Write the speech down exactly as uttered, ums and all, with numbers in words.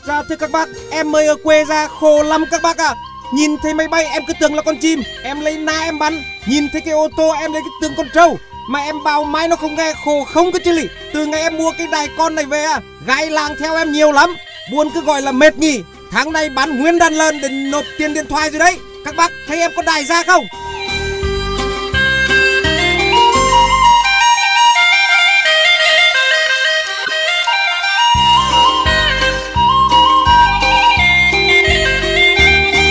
Dạ thưa các bác, em mới ở quê ra khổ lắm các bác ạ. Nhìn thấy máy bay em cứ tưởng là con chim, em lấy na em bắn. Nhìn thấy cái ô tô em lấy cái tưởng con trâu. Mà em bảo máy nó không nghe, khổ không có chứ lì. Từ ngày em mua cái đài con này về à, gái làng theo em nhiều lắm. Buồn cứ gọi là mệt nhỉ. Tháng này bán nguyên đàn lợn để nộp tiền điện thoại rồi đấy. Các bác thấy em có đài ra không?